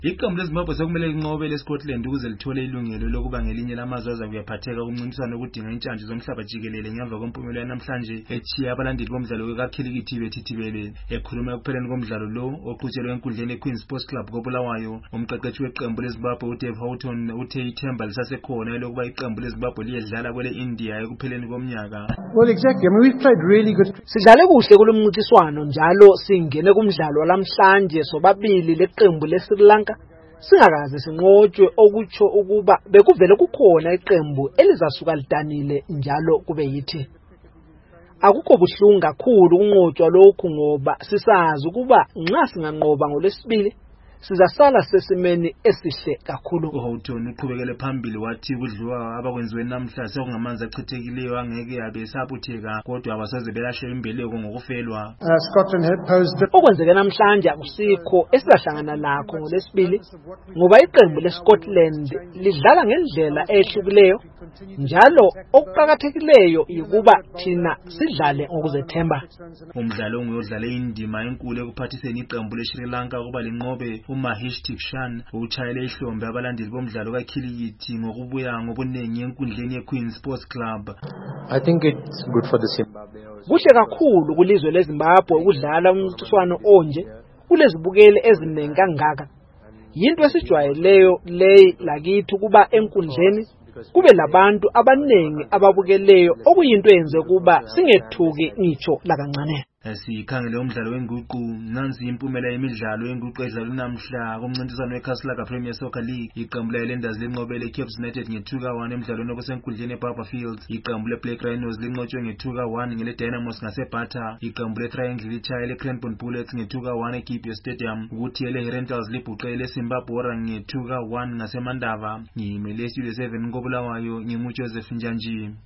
Iqembu leZimbabwe sekumele linqobele eScotland ukuze lithole ilungelo lokuba ngelinye lamazwe aza kuyaphatheka kumncintiswano wokudinga intshantshi zomhlaba jikelele ngemva kwempumelelo yanamhlanje echiya abalandeli bomdlalo kaKhilikithi bethithibele. Ekhuluma ekupheleni komdlalo lo oqhutshelwe enkundleni eQueen Sports Club koBulawayo, umqeqeshi weqembu leZimbabwe uDave Houghton uthe ithemba lisasekhona lokuba iqembu leZimbabwe liyedlala kwele India ekupheleni komnyaka. Well, exactly. I mean, we've played really good. Sidlale kuhle kulomncintiswano njalo singene kumdlalo walamhlanje sobabili leqembu leSri Lanka singakaze sinqotshwe okutsho ukuba bekuvele kukhona iqembu elizasuka lidanile njalo kube yithi. Akukho buhlungu kakhulu kunqotshwa lokhu ngoba sisazi ukuba nxa singanqoba ngolwesibili sizasala sesimeni esihle kakhulu. uHoughton uqhubekele phambili wathi kudliwa abakwenziwe namhla sekungamanzi achithekileyo angeke yabe sabutheka kodwa abasoze belashe imbeleko ngokufelwa. Scotland had posed. Okwenzeke namhlanje akusikho esizahlangana lakho ngolwesibili ngoba iqembu leScotland lidlala ngendlela ehlukileyo njalo okuqhakathekileyo ukuba thina sidlale ngokuzethemba. Umdlalo onguyodlala indima enkulu ekuphathiseni iqembu leSri Lanka ukuba linqobe uMahesh Dixon utshayele ihlombe abalandeli bomdlalo kaKhilikithi ngokubuya ngobuningi enkundleni yeQueen Sports Club. I think it's good for the Zimbabwe. Kuhle kakhulu kulizwe leZimbabwe ukudlala umncintiswano onje kulezibukeli eziningi kangaka. Yinto esijwayeleyo leyi lakithi kuba enkundleni kube labantu abaningi ababukeleyo okuyinto yenze kuba singethuki ngitsho lakancane. Sikhangele umdlalo wenguqu nansi impumela yemidlalo yenguqu edlalwe namhla kumncintiswano weCastlelaga Premier Soccer League. Iqembu leHighlanders linqobele iCape United nge-2-1 emdlalweni obusenkundleni eBarberfield. Iqembu leBlack Rhinos linqotshwe nge-2-1 ngeleDynamos ngaseBarter. Iqembu leTriangle litshaya leCranbourne Bullets nge-2-1 eGibbs Stadium. Ukuthi eleHerentals libhuqe leZimbabwe Warriors nge-2-1 ngaseMandava. Ngimele Studio 7 koBulawayo, nginguJoseph Njanji.